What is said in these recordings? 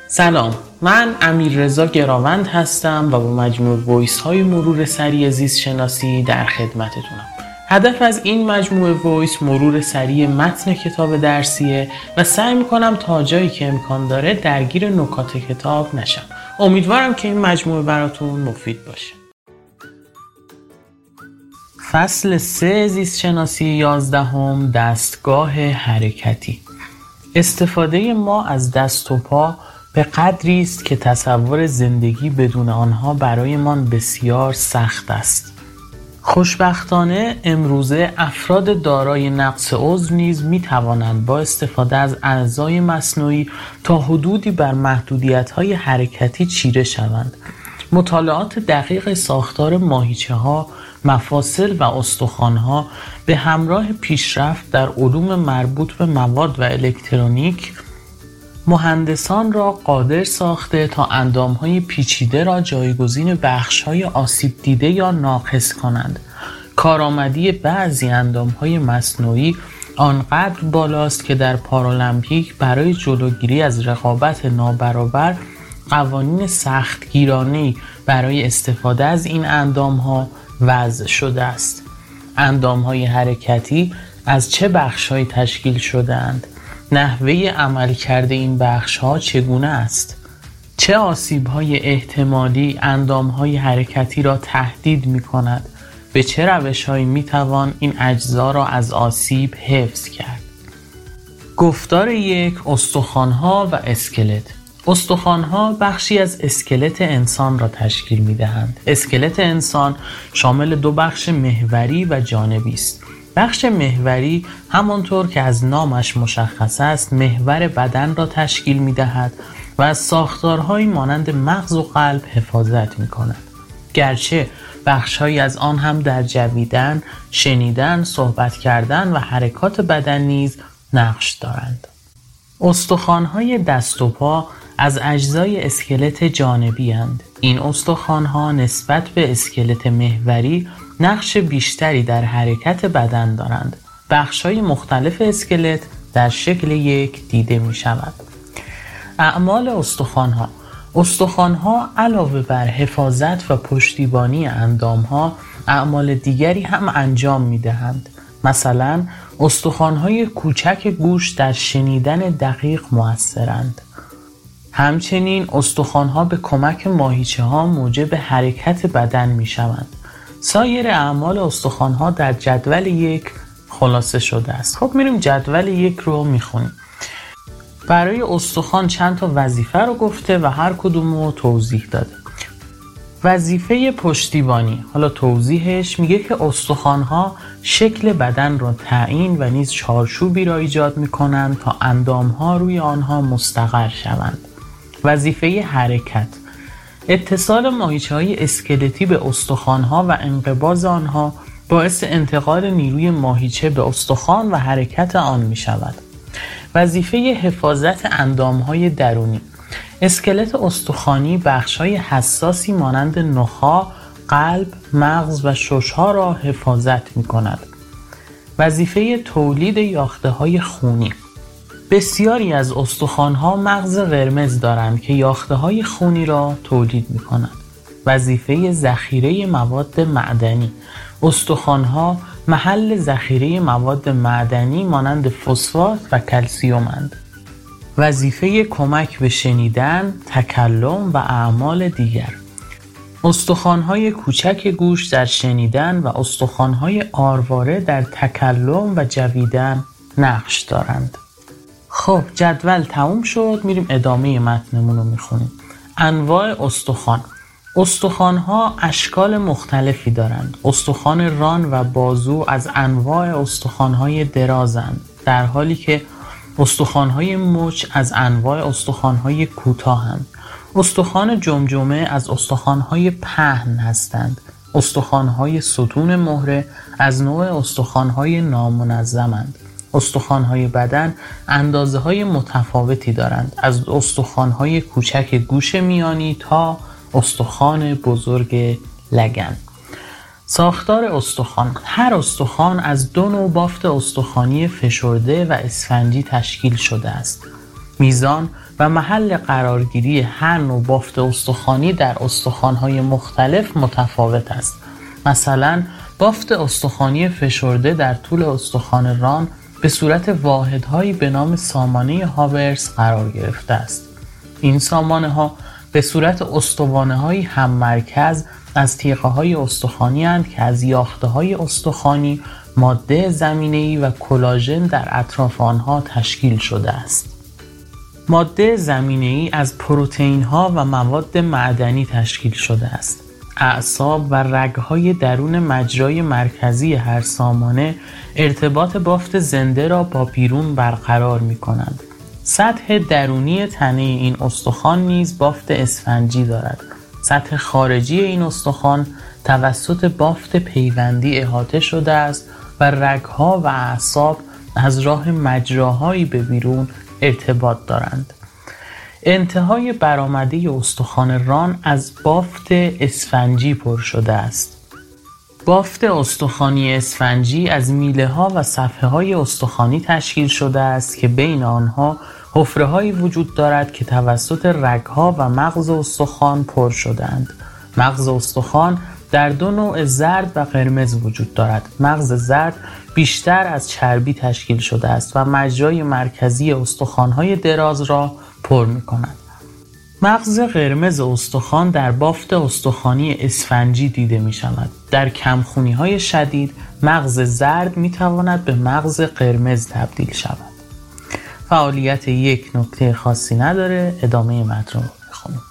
سلام، من امیررضا گراوند هستم و با مجموعه وایس های مرور سریع زیست شناسی در خدمتتونم. هدف از این مجموعه وایس مرور سریع متن کتاب درسیه و سعی میکنم تا جایی که امکان داره درگیر نکات کتاب نشم. امیدوارم که این مجموعه براتون مفید باشه. فصل 3 زیست شناسی 11 دستگاه حرکتی. استفاده ما از دست و پا به قدری است که تصور زندگی بدون آنها برایمان بسیار سخت است. خوشبختانه امروزه افراد دارای نقص عضو نیز می توانند با استفاده از اعضای مصنوعی تا حدودی بر محدودیت‌های حرکتی چیره شوند. مطالعات دقیق ساختار ماهیچه‌ها، مفاصل و استخوان‌ها به همراه پیشرفت در علوم مربوط به مواد و الکترونیک مهندسان را قادر ساخته تا اندام‌های پیچیده را جایگزین بخش‌های آسیب دیده یا ناقص کنند. کارآمدی بعضی اندام‌های مصنوعی آنقدر بالاست که در پارالمپیک برای جلوگیری از رقابت نابرابر قوانین سختگیرانه‌ای برای استفاده از این اندام‌ها وضع شده است. اندام‌های حرکتی از چه بخش‌هایی تشکیل شده‌اند؟ نحوه عملکرد این بخش‌ها چگونه است؟ چه آسیب‌های احتمالی اندام‌های حرکتی را تهدید می‌کند؟ به چه روش‌هایی می‌توان این اجزا را از آسیب حفظ کرد؟ گفتار 1. استخوان‌ها و اسکلت. استخوان‌ها بخشی از اسکلت انسان را تشکیل می‌دهند. اسکلت انسان شامل 2 بخش محوری و جانبی است. بخش محوری همانطور که از نامش مشخص است محور بدن را تشکیل می‌دهد و از ساختارهایی مانند مغز و قلب حفاظت می‌کند. گرچه بخش‌هایی از آن هم در جویدن، شنیدن، صحبت کردن و حرکات بدن نیز نقش دارند. استخوان‌های دست و پا از اجزای اسکلت جانبی اند. این استخوان‌ها نسبت به اسکلت محوری نقش بیشتری در حرکت بدن دارند. بخش‌های مختلف اسکلت در شکل 1 دیده می‌شود. اعمال استخوان‌ها. استخوان‌ها علاوه بر حفاظت و پشتیبانی اندام‌ها، اعمال دیگری هم انجام می‌دهند. مثلا استخوان‌های کوچک گوش در شنیدن دقیق مؤثرند. همچنین استخوان‌ها به کمک ماهیچه‌ها موجب حرکت بدن می‌شوند. سایر اعمال استخوان‌ها در جدول 1 خلاصه شده است. خب میریم جدول 1 رو میخونیم. برای استخوان چند تا وظیفه رو گفته و هر کدوم رو توضیح داده. وظیفه پشتیبانی، حالا توضیحش میگه که استخوان‌ها شکل بدن را تعیین و نیز چارچوبی را ایجاد میکنند تا اندام‌ها روی آنها مستقر شوند. وظیفه حرکت، اتصال ماهیچه‌های اسکلتی به استخوان‌ها و انقباض آنها باعث انتقال نیروی ماهیچه به استخوان و حرکت آن می‌شود. وظیفه حفاظت اندام‌های درونی، اسکلت استخوانی بخش‌های حساسی مانند نخاع، قلب، مغز و شش‌ها را حفاظت می‌کند. وظیفه تولید یافته‌های خونی، بسیاری از استخوان‌ها مغز قرمز دارند که یافته‌های خونی را تولید می‌کنند. وظیفه ذخیره مواد معدنی، استخوان‌ها محل ذخیره مواد معدنی مانند فسفات و کلسیوم‌اند. وظیفه کمک به شنیدن، تکلم و اعمال دیگر، استخوان‌های کوچک گوش در شنیدن و استخوان‌های آرواره در تکلم و جویدن نقش دارند. خب جدول تموم شد، میریم ادامه متنمون رو میخونیم. انواع استخوان. استخوان‌ها اشکال مختلفی دارند. استخوان ران و بازو از انواع استخوان‌های درازند، در حالی که استخوان‌های مچ از انواع استخوان‌های کوتاهند. استخوان جمجمه از استخوان‌های پهن هستند. استخوان‌های ستون مهره از نوع استخوان‌های نامنظمند. استخوان‌های بدن اندازه‌های متفاوتی دارند، از استخوان‌های کوچک گوش میانی تا استخوان بزرگ لگن. ساختار استخوان. هر استخوان از 2 نوع بافت استخوانی فشرده و اسفنجی تشکیل شده است. میزان و محل قرارگیری هر نوع بافت استخوانی در استخوان‌های مختلف متفاوت است. مثلا بافت استخوانی فشرده در طول استخوان ران به صورت واحدهایی به نام سامانه هاورس قرار گرفته است. این سامانه‌ها به صورت استوانه‌های هم مرکز از تیغه‌های استخوانی اند که از یافته‌های استخوانی، ماده زمینه‌ای و کلاژن در اطراف آنها تشکیل شده است. ماده زمینه‌ای از پروتئین‌ها و مواد معدنی تشکیل شده است. اعصاب و رگ‌های درون مجرای مرکزی هر سامانه ارتباط بافت زنده را با بیرون برقرار می‌کنند. سطح درونی تنه این استخوان نیز بافت اسفنجی دارد. سطح خارجی این استخوان توسط بافت پیوندی احاطه شده است و رگ‌ها و اعصاب از راه مجراهایی به بیرون ارتباط دارند. انتهای برآمده استخوان ران از بافت اسفنجی پر شده است. بافت استخوانی اسفنجی از میله‌ها و صفحه‌های استخوانی تشکیل شده است که بین آنها حفره‌هایی وجود دارد که توسط رگ‌ها و مغز استخوان پر شده‌اند. مغز استخوان در دو نوع زرد و قرمز وجود دارد. مغز زرد بیشتر از چربی تشکیل شده است و مجرای مرکزی استخوان‌های دراز را پر می‌کند. مغز قرمز استخوان در بافت استخوانی اسفنجی دیده می‌شود. در کمخونی‌های شدید مغز زرد می‌تواند به مغز قرمز تبدیل شود. فعالیت یک نکته خاصی نداره. ادامه متن رو بخونیم.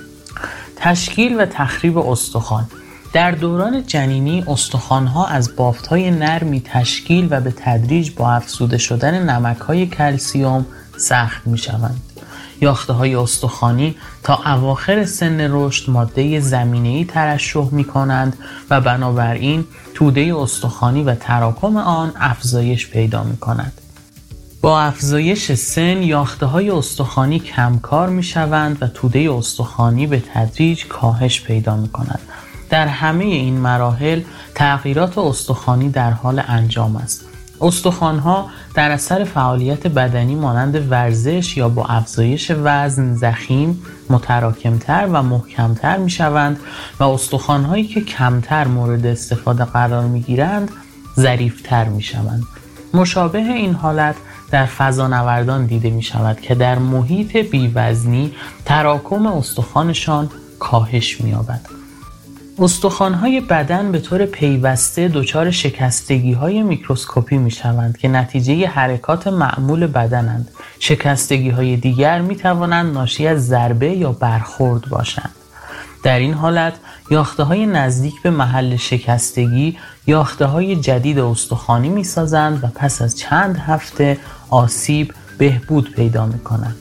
تشکیل و تخریب استخوان. در دوران جنینی استخوان‌ها از بافت‌های نرمی تشکیل و به تدریج با افزوده شدن نمک‌های کلسیم سخت می‌شوند. یافته‌های استخوانی تا اواخر سن رشد ماده زمینه‌ای ترشح می‌کنند و بنابراین توده استخوانی و تراکم آن افزایش پیدا می‌کند. با افزایش سن یافته‌های استخوانی کمکار می‌شوند و توده استخوانی به تدریج کاهش پیدا می‌کند. در همه این مراحل تغییرات استخوانی در حال انجام است. استخوان‌ها در اثر فعالیت بدنی مانند ورزش یا با افزایش وزن ضخیم متراکم‌تر و محکم‌تر می‌شوند و استخوان‌هایی که کمتر مورد استفاده قرار می‌گیرند ظریف‌تر می‌شوند. مشابه این حالت در فضانوردان دیده می‌شود که در محیط بی‌وزنی تراکم استخوانشان کاهش می‌یابد. استخوان‌های بدن به طور پیوسته دچار شکستگی‌های میکروسکوپی می‌شوند که نتیجه حرکات معمول بدنند. شکستگی‌های دیگر می‌توانند ناشی از ضربه یا برخورد باشند. در این حالت یافته‌های نزدیک به محل شکستگی یافته‌های جدید استخوانی می‌سازند و پس از چند هفته آسیب بهبود پیدا می‌کنند.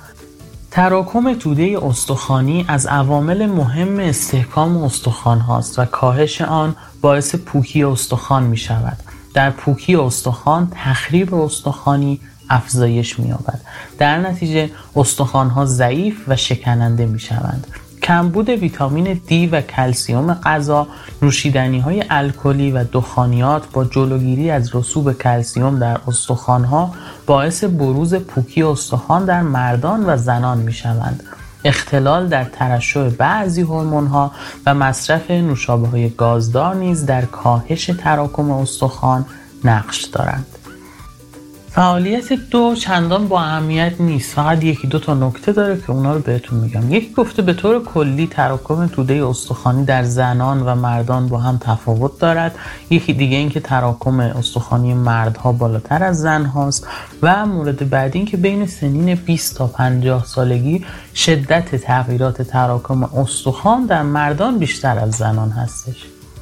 تراکم توده استخوانی از عوامل مهم استحکام استخوان هاست و کاهش آن باعث پوکی استخوان می شود. در پوکی استخوان تخریب استخوانی افزایش می یابد. در نتیجه استخوان ها ضعیف و شکننده می شوند. کمبود ویتامین D و کلسیم غذا، نوشیدنی های الکلی و دخانیات با جلوگیری از رسوب کلسیم در استخوان‌ها باعث بروز پوکی استخوان در مردان و زنان می‌شوند. اختلال در ترشح بعضی هورمون‌ها و مصرف نوشابه‌های گازدار نیز در کاهش تراکم استخوان نقش دارند. فعالیت دو چندان با اهمیت نیست، فقط یکی دو تا نکته داره که اونا رو بهتون میگم. یکی گفته به طور کلی تراکم توده استخوانی در زنان و مردان با هم تفاوت دارد. یکی دیگه این که تراکم استخوانی مردها بالاتر از زنهاست و مورد بعدی این که بین سنین 20 تا 50 سالگی شدت تغییرات تراکم استخوان در مردان بیشتر از زنان هستش.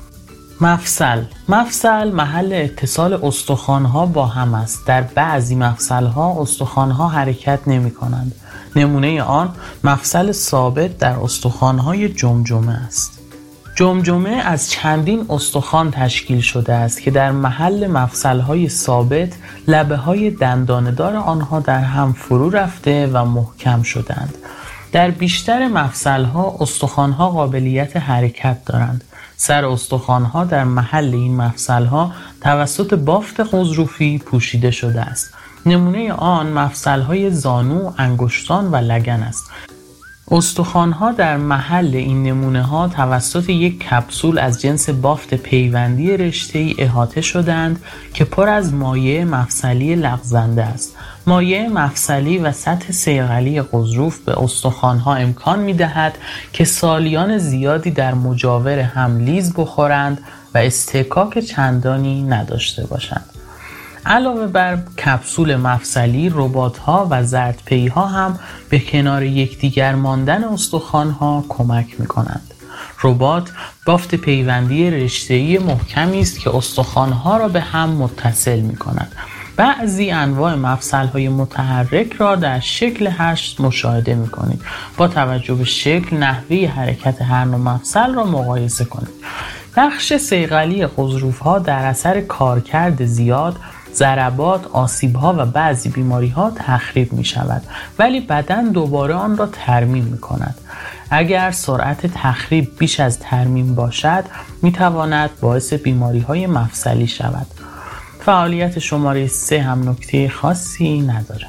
مفصل محل اتصال استخوان‌ها با هم است. در بعضی مفصل‌ها استخوان‌ها حرکت نمی‌کنند. نمونه آن مفصل ثابت در استخوان‌های جمجمه است. جمجمه از چندین استخوان تشکیل شده است که در محل مفصل‌های ثابت لبه‌های دندانه‌دار آنها در هم فرو رفته و محکم شدند. در بیشتر مفصل‌ها استخوان‌ها قابلیت حرکت دارند. سر استخوان‌ها در محل این مفصل‌ها توسط بافت غضروفی پوشیده شده است. نمونه آن مفصل‌های زانو، انگشتان و لگن است. استخوان‌ها در محل این نمونه‌ها توسط یک کپسول از جنس بافت پیوندی رشته‌ای احاطه شدند که پر از مایع مفصلی لغزنده است. مایع مفصلی و سطح صیقلی غضروف به استخوان‌ها امکان می‌دهد که سالیان زیادی در مجاور هم لیز بخورند و اصطکاک چندانی نداشته باشند. علاوه بر کپسول مفصلی، رباط‌ها و زردپی‌ها هم به کنار یکدیگر ماندن استخوان‌ها کمک می‌کنند. رباط بافت پیوندی رشته‌ای محکمی است که استخوان‌ها را به هم متصل می‌کند. بعضی انواع مفصل‌های متحرک را در شکل 8 مشاهده می‌کنید. با توجه به شکل، نحوه حرکت هر نوع مفصل را مقایسه کنید. بخش صیقلی غضروف‌ها در اثر کارکرد زیاد، ضربات، آسیب‌ها و بعضی بیماری‌ها تخریب می‌شود، ولی بدن دوباره آن را ترمیم می‌کند. اگر سرعت تخریب بیش از ترمیم باشد، می‌تواند باعث بیماری‌های مفصلی شود. فعالیت شماره 3 هم نکته خاصی نداره.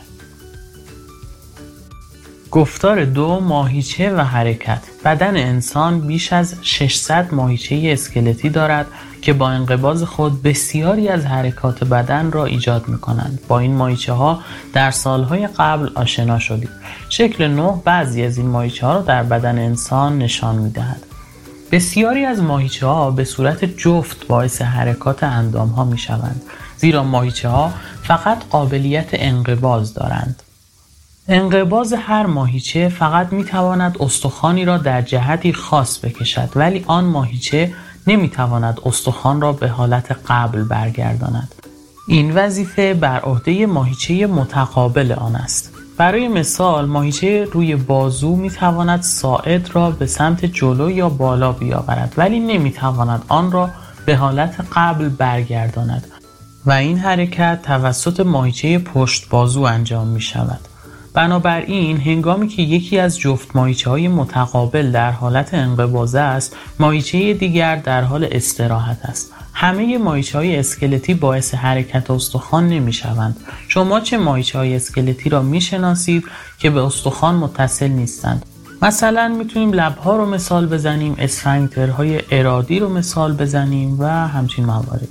گفتار 2، ماهیچه و حرکت. بدن انسان بیش از 600 ماهیچه اسکلتی دارد که با انقباض خود بسیاری از حرکات بدن را ایجاد می‌کنند. با این ماهیچه ها در سالهای قبل آشنا شدید. شکل 9 بعضی از این ماهیچه ها را در بدن انسان نشان می‌دهد. بسیاری از ماهیچه ها به صورت جفت باعث حرکات اندام ها می‌شوند، زیرا ماهیچه ها فقط قابلیت انقباض دارند. انقباض هر ماهیچه فقط میتواند استخوانی را در جهتی خاص بکشد، ولی آن ماهیچه نمیتواند استخوان را به حالت قبل برگرداند. این وظیفه بر عهده ماهیچه متقابل آن است. برای مثال، ماهیچه روی بازو میتواند ساعد را به سمت جلو یا بالا بیاورد، ولی نمیتواند آن را به حالت قبل برگرداند و این حرکت توسط ماهیچه پشت بازو انجام می شود. بنابراین هنگامی که یکی از جفت ماهیچه‌های متقابل در حالت انقباض است، ماهیچه دیگر در حال استراحت است. همه ماهیچه‌های اسکلتی باعث حرکت استخوان نمی‌شوند. شما چه ماهیچه‌های اسکلتی را می‌شناسید که به استخوان متصل نیستند؟ مثلا میتونیم لب‌ها رو مثال بزنیم، اسفنکترهای ارادی رو مثال بزنیم و همچین مواردی.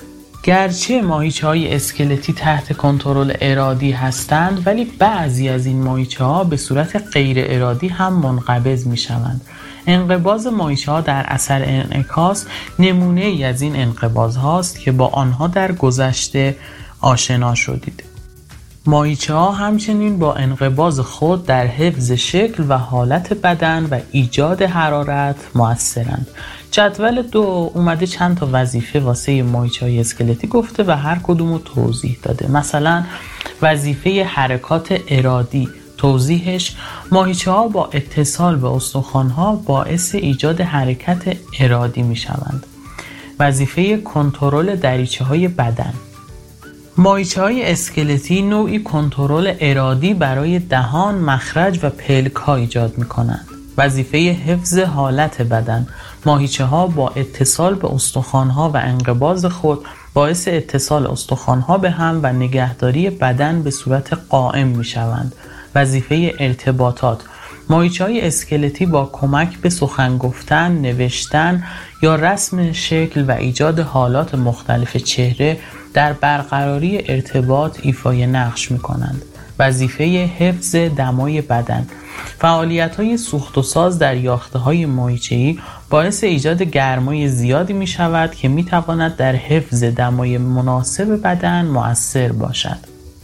گرچه ماهیچه‌های اسکلتی تحت کنترل ارادی هستند، ولی بعضی از این ماهیچه‌ها به صورت غیر ارادی هم منقبض می‌شوند. انقباض ماهیچه‌ها در اثر انعکاس نمونه‌ای از این انقباض هاست که با آنها در گذشته آشنا شدید. ماهیچه‌ها همچنین با انقباض خود در حفظ شکل و حالت بدن و ایجاد حرارت مؤثرند. جدول 2 اومده چند تا وظیفه واسه ماهیچه‌های اسکلتی گفته و هر کدومو توضیح داده. مثلا وظیفه حرکات ارادی، توضیحش: ماهیچه‌ها با اتصال به استخوان‌ها باعث ایجاد حرکت ارادی می‌شوند. وظیفه کنترل دریچه‌های بدن. ماهیچه‌های اسکلتی نوعی کنترل ارادی برای دهان، مخرج و پلک‌ها ایجاد می‌کنند. وظیفه حفظ حالت بدن. ماهیچه‌ها با اتصال به استخوان‌ها و انقباض خود باعث اتصال استخوان‌ها به هم و نگهداری بدن به صورت قائم می‌شوند. وظیفه ارتباطات. ماهیچه‌های اسکلتی با کمک به سخن گفتن، نوشتن یا رسم شکل و ایجاد حالات مختلف چهره در برقراری ارتباط ایفای نقش می‌کنند. وظیفه حفظ دمای بدن. فعالیت‌های سوخت و ساز در یافته‌های ماهیچه‌ای باعث ایجاد گرمای زیادی می‌شود که می‌تواند در حفظ دمای مناسب بدن مؤثر باشد.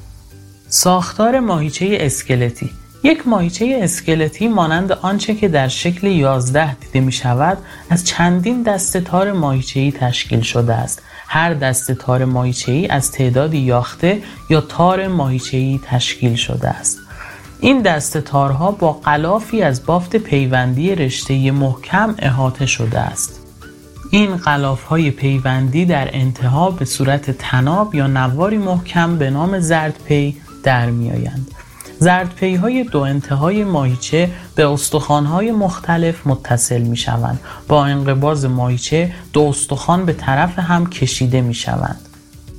ساختار ماهیچه اسکلتی. یک ماهیچه اسکلتی مانند آنچه که در شکل 11 دیده می شود از چندین دسته تار ماهیچه‌ای تشکیل شده است. هر دسته تار ماهیچه‌ای از تعدادی یاخته یا تار ماهیچه‌ای تشکیل شده است. این دسته تارها با غلافی از بافت پیوندی رشته‌ای محکم احاطه شده است. این غلاف‌های پیوندی در انتها به صورت طناب یا نواری محکم به نام زردپی در می‌آیند. زردپی‌های دو انتهای ماهیچه به استخوان‌های مختلف متصل می‌شوند. با انقباض ماهیچه دو استخوان به طرف هم کشیده می‌شوند.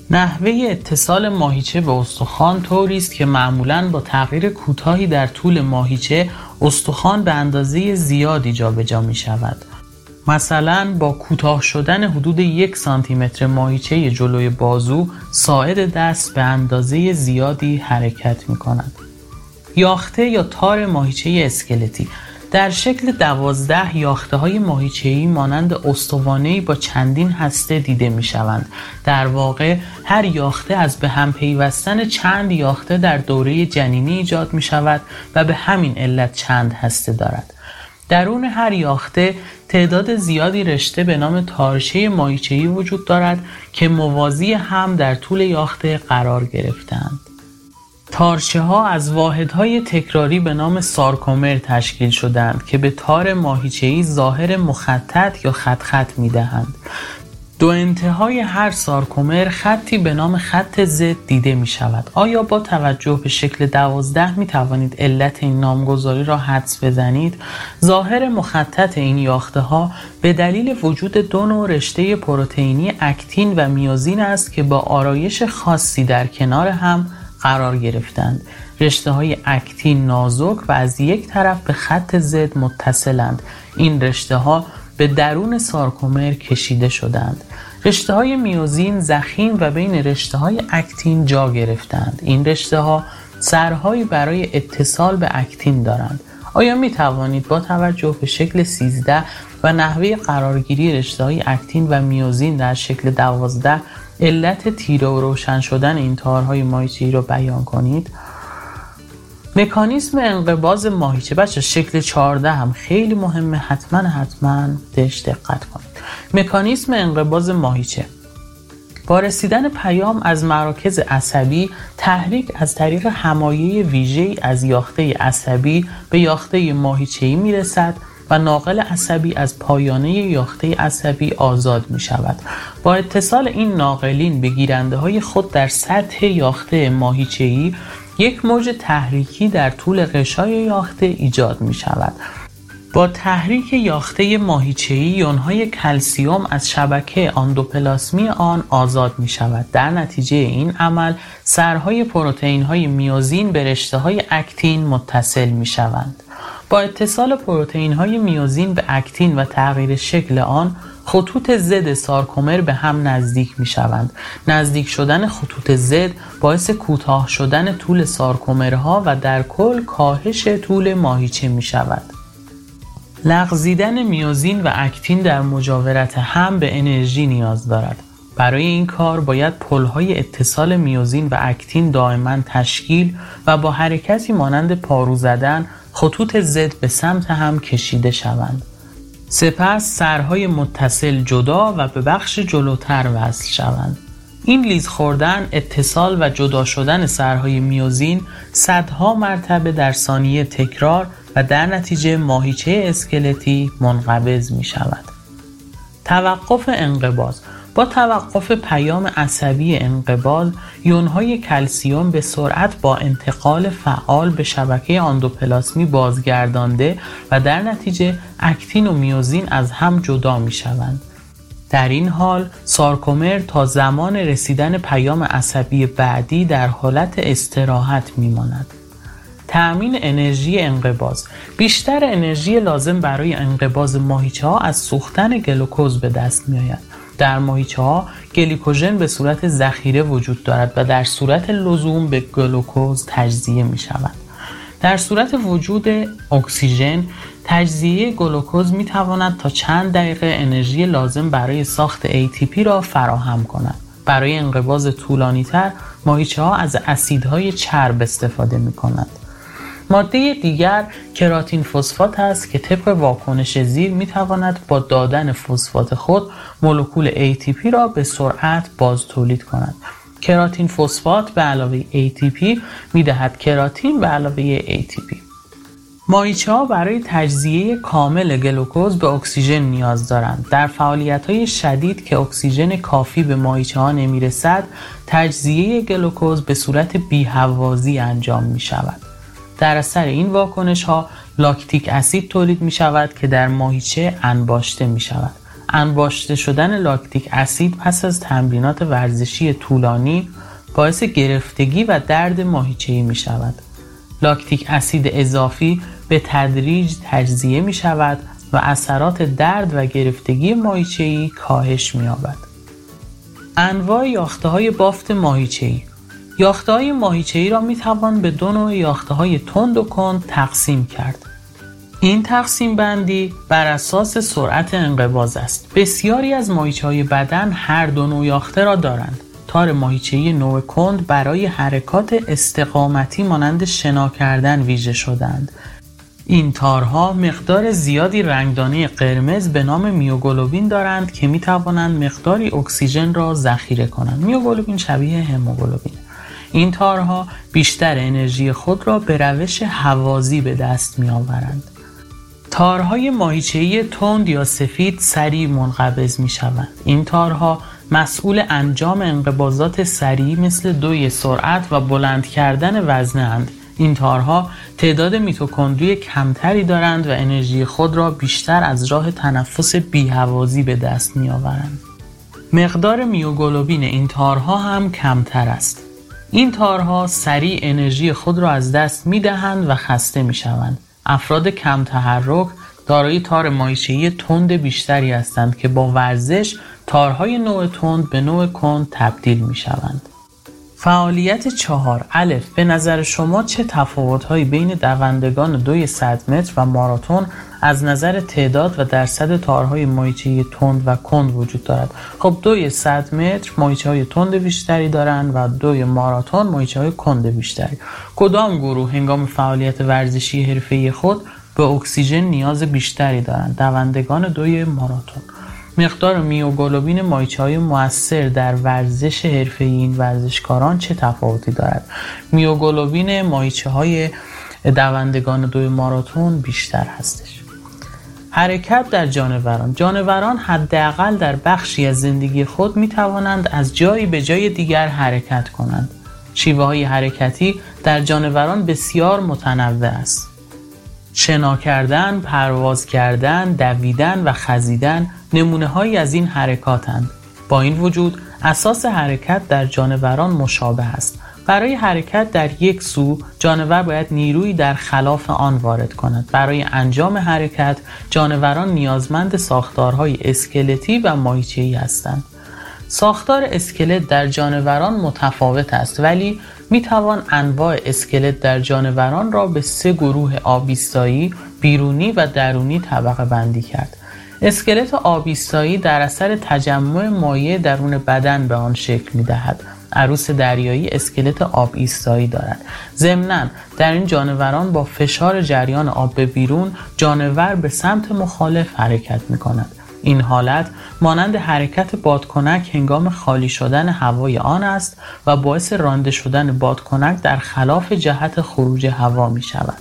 نحوه اتصال ماهیچه به استخوان طوری است که معمولاً با تغییر کوتاهی در طول ماهیچه استخوان به اندازه زیادی جابجا می شود. مثلا با کوتاه شدن حدود 1 سانتی متر ماهیچه جلوی بازو، ساعد دست به اندازه زیادی حرکت می کند. یاخته یا تار ماهیچه اسکلتی در شکل 12 یاخته های ماهیچه‌ای مانند استوانه‌ای با چندین هسته دیده می شوند. در واقع هر یاخته از به هم پیوستن چند یاخته در دوره جنینی ایجاد می شود و به همین علت چند هسته دارد. درون هر یاخته تعداد زیادی رشته به نام تارچه ماهیچه‌ای وجود دارد که موازی هم در طول یاخته قرار گرفتند. تارچه ها از واحدهای تکراری به نام سارکومر تشکیل شدند که به تار ماهیچه‌ای ظاهر مخطط یا خط خط می دهند. دو انتهای هر سارکومر خطی به نام خط زد دیده می شود. آیا با توجه به شکل 12 می توانید علت این نامگذاری را حدس بزنید؟ ظاهر مخطط این یاخته ها به دلیل وجود دو نوع رشته پروتئینی اکتین و میوزین است که با آرایش خاصی در کنار هم قرار گرفتند. رشته های اکتین نازک و از یک طرف به خط زد متصلند. این رشته ها به درون سارکومر کشیده شدند. رشته های میوزین ضخیم و بین رشته های اکتین جا گرفتند. این رشته ها سرهایی برای اتصال به اکتین دارند. آیا می توانید با توجه به شکل 13 و نحوه قرارگیری رشته های اکتین و میوزین در شکل 12 علت تیره و روشن شدن این تارهای ماهیچه‌ای را بیان کنید؟ مکانیسم انقباض ماهیچه، بچه شکل 14 هم خیلی مهمه، حتما بهش دقت کنید. مکانیسم انقباض ماهیچه: با رسیدن پیام از مراکز عصبی، تحریک از طریق حمایه ویژه‌ای از یاخته عصبی به یاخته ماهیچه‌ای میرسد و ناقل عصبی از پایانه یاخته عصبی آزاد می شود. با اتصال این ناقلین به گیرنده های خود در سطح یاخته ماهیچه‌ای، یک موج تحریکی در طول غشای یاخته ایجاد می شود. با تحریک یاخته ماهیچه‌ای یون‌های کلسیم از شبکه اندوپلاسمی آن آزاد می شود. در نتیجه این عمل سرهای پروتئین‌های میوزین به رشته‌های اکتین متصل می شوند. با اتصال پروتئین‌های میوزین به اکتین و تغییر شکل آن، خطوط زد سارکومر به هم نزدیک می شوند. نزدیک شدن خطوط زد باعث کوتاه شدن طول سارکومرها و در کل کاهش طول ماهیچه می شود. لغزیدن میوزین و اکتین در مجاورت هم به انرژی نیاز دارد. برای این کار باید پل‌های اتصال میوزین و اکتین دائما تشکیل و با حرکتی مانند پارو زدن خطوط زد به سمت هم کشیده شوند. سپس سرهای متصل جدا و به بخش جلوتر وصل شوند. این لیز خوردن، اتصال و جدا شدن سرهای میوزین صدها مرتبه در ثانیه تکرار و در نتیجه ماهیچه اسکلتی منقبض می شود. توقف انقباض: با توقف پیام عصبی انقباض، یون‌های کلسیم به سرعت با انتقال فعال به شبکه اندوپلاسمی بازگردانده و در نتیجه اکتین و میوزین از هم جدا می شوند. در این حال سارکومر تا زمان رسیدن پیام عصبی بعدی در حالت استراحت می ماند. تأمین انرژی انقباض: بیشتر انرژی لازم برای انقباض ماهیچه ها از سوختن گلوکوز به دست می آید. در ماهیچه ها گلیکوژن به صورت ذخیره وجود دارد و در صورت لزوم به گلوکوز تجزیه می شود. در صورت وجود اکسیژن، تجزیه گلوکوز می تواند تا چند دقیقه انرژی لازم برای ساخت ATP را فراهم کند. برای انقباض طولانی تر، ماهیچه ها از اسیدهای چرب استفاده می کنند. ماده دیگر کراتین فسفات است که طبق واکنش زیر می تواند با دادن فسفات خود مولکول ATP را به سرعت باز تولید کند. کراتین فسفات به علاوه ATP می دهد کراتین به علاوه ATP. ماهیچه ها برای تجزیه کامل گلوکوز به اکسیژن نیاز دارند. در فعالیت‌های شدید که اکسیژن کافی به ماهیچه ها نمی رسد، تجزیه گلوکوز به صورت بی‌هوازی انجام می شود. در اثر این واکنش ها لاکتیک اسید تولید می شود که در ماهیچه انباشته می شود. انباشته شدن لاکتیک اسید پس از تمرینات ورزشی طولانی باعث گرفتگی و درد ماهیچه‌ای می شود. لاکتیک اسید اضافی به تدریج تجزیه می شود و اثرات درد و گرفتگی ماهیچه‌ای کاهش می یابد. انواع یافته‌های بافت ماهیچه‌ای. یافته‌های ماهیچه‌ای را می توان به دو نوع یافته‌های تند و کند تقسیم کرد. این تقسیم بندی بر اساس سرعت انقباض است. بسیاری از ماهیچه‌های بدن هر دو نوع یاخته را دارند. تار ماهیچه‌ای نوع کند برای حرکات استقامتی مانند شنا کردن ویژه شدند. این تارها مقدار زیادی رنگدانه قرمز به نام میوگلوبین دارند که می توانند مقداری اکسیژن را ذخیره کنند. میوگلوبین شبیه هموگلوبین. این تارها بیشتر انرژی خود را به روش هوازی به دست می آورند. تارهای ماهیچه‌ای تند یا سفید سریع منقبض می شوند. این تارها مسئول انجام انقباضات سریع مثل دوی سرعت و بلند کردن وزنه اند. این تارها تعداد میتوکندری کمتری دارند و انرژی خود را بیشتر از راه تنفس بی‌هوازی به دست می آورند. مقدار میوگلوبین این تارها هم کمتر است. این تارها سریع انرژی خود را از دست می دهند و خسته می شوند. افراد کم تحرک دارای تار ماهیچه‌ای تند بیشتری هستند که با ورزش تارهای نوع تند به نوع کند تبدیل می شوند. فعالیت 4. الف. به نظر شما چه تفاوت‌هایی بین دوندگان دوی 100 متر و ماراتون از نظر تعداد و درصد تارهای ماهیچه‌ای تند و کند وجود دارد؟ خب دوی 100 متر ماهیچه‌های تند بیشتری دارند و دوی ماراتون ماهیچه‌های کند بیشتری. کدام گروه هنگام فعالیت ورزشی حرفه‌ای خود به اکسیژن نیاز بیشتری دارند؟ دوندگان دوی ماراتون. مقدار میوگلوبین ماهیچه‌های مؤثر در ورزش حرفه‌ای این ورزشکاران چه تفاوتی دارد؟ میوگلوبین ماهیچه‌های دوندگان دوی ماراتون بیشتر هستش. حرکت در جانوران حداقل در بخشی از زندگی خود می توانند از جایی به جای دیگر حرکت کنند. شیوه‌های حرکتی در جانوران بسیار متنوع است. شنا کردن، پرواز کردن، دویدن و خزیدن نمونه‌هایی از این حرکاتند. با این وجود اساس حرکت در جانوران مشابه است. برای حرکت در یک سو جانور باید نیرویی در خلاف آن وارد کند. برای انجام حرکت جانوران نیازمند ساختارهای اسکلتی و ماهیچه‌ای هستند. ساختار اسکلت در جانوران متفاوت است ولی میتوان انواع اسکلت در جانوران را به 3 گروه آبیستایی، بیرونی و درونی طبقه بندی کرد. اسکلت آبیستایی در اثر تجمع مایع درون بدن به آن شکل می‌دهد. عروس دریایی اسکلت آب ایستایی دارد. ضمناً در این جانوران با فشار جریان آب به بیرون جانور به سمت مخالف حرکت می‌کند. این حالت مانند حرکت بادکنک هنگام خالی شدن هوای آن است و باعث رانده شدن بادکنک در خلاف جهت خروج هوا می شود.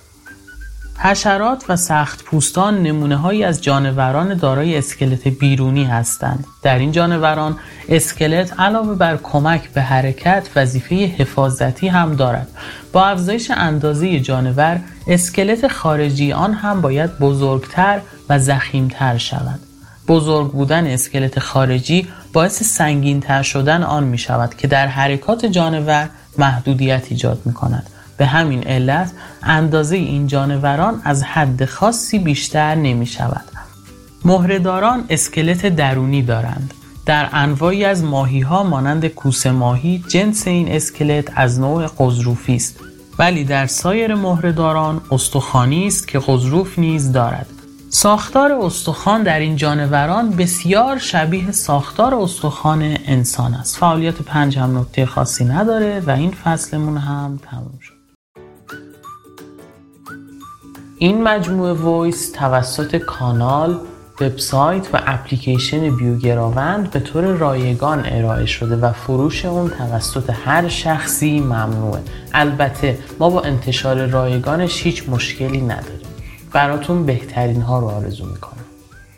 حشرات و سخت پوستان نمونه‌هایی از جانوران دارای اسکلت بیرونی هستند. در این جانوران اسکلت علاوه بر کمک به حرکت وظیفه حفاظتی هم دارد. با افزایش اندازه جانور اسکلت خارجی آن هم باید بزرگتر و ضخیم‌تر شود. بزرگ بودن اسکلت خارجی باعث سنگین‌تر شدن آن می شود که در حرکات جانور محدودیت ایجاد می کند. به همین علت اندازه این جانوران از حد خاصی بیشتر نمی شود. مهره‌داران اسکلت درونی دارند. در انواعی از ماهی‌ها مانند کوسه ماهی جنس این اسکلت از نوع قضروفی است، ولی در سایر مهره‌داران استخوانی است که قضروف نیز دارد. ساختار استخوان در این جانوران بسیار شبیه ساختار استخوان انسان است. فعالیت 5 هم نکته خاصی نداره و این فصلمون هم تموم شد. این مجموعه وایس توسط کانال، وبسایت و اپلیکیشن بیوگراوند به طور رایگان ارائه شده و فروش اون توسط هر شخصی ممنوعه. البته ما با انتشار رایگانش هیچ مشکلی نداریم. براتون بهترین ها رو آرزو میکنم.